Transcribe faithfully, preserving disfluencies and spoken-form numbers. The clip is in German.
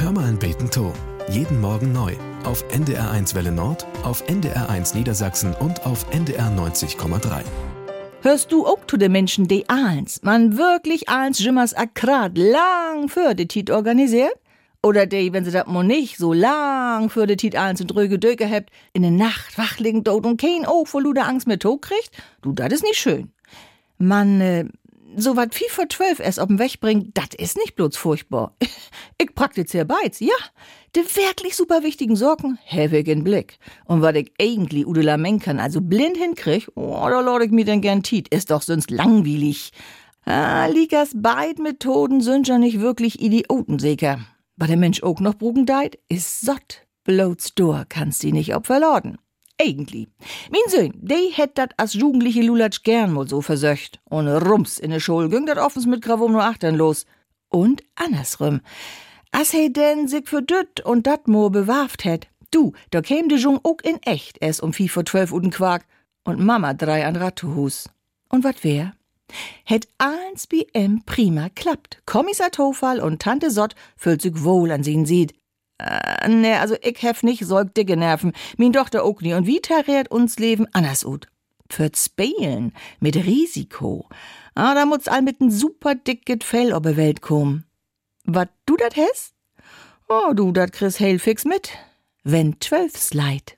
Hör mal ein Beten to. Jeden Morgen neu. Auf N D R eins Welle Nord, auf N D R eins Niedersachsen und auf N D R neunzig Komma drei. Hörst du auch zu den Menschen, die Ahlens, man wirklich Ahlens Jimmers akkurat lang für die Tit organisiert? Oder die, wenn sie das mal nicht so lang für die Tit Ahlens und dröge Döke habt, in der Nacht wach liegen dort und kein Auge vor Luder Angst mehr Tod kriegt? Du, das ist nicht schön. Man, äh, so wat viel vor zwölf erst auf den Weg bringt, das ist nicht bloß furchtbar. Ich praktiziere beides, ja. Die wirklich super wichtigen Sorgen hab ich in Blick. Und was ich eigentlich Udela Menkern also blind hinkrieg, oh, da lade ich mir denn gern Tiet, ist doch sonst langweilig. Ah, Likas beid Methoden sind ja nicht wirklich idiotensicher. Was der Mensch auch noch brugen deit, ist sott. Bloß door kannst die nicht opferladen. Eigentlich. Mein Sohn, der hätt dat als jugendliche Lulatsch gern mal so versöcht. Ohne Rums in der Schule ging dat offens mit Gravum nur achtern los. Und andersrum. As he denn sich für düt und dat mo bewarft hätt, du, da käm de Jung ook in echt erst um vier vor zwölf Uden Quark und Mama drei an Rattuhus. Und wat wär? Hätt eins B M prima klappt. Kommissar Tofal und Tante Sott fühlt sich wohl an sie'n sieht. Äh, ne, also ich hef nicht solch dicke Nerven, min Tochter ook nie. Und wie tariert uns Leben anders ut? Für Spielen, mit Risiko. Ah, da muss all mit n super dicket Fell ob die Welt kommen. Wat du dat hast? Oh, du, dat kriegst heil fix mit. Wenn zwölf sleit.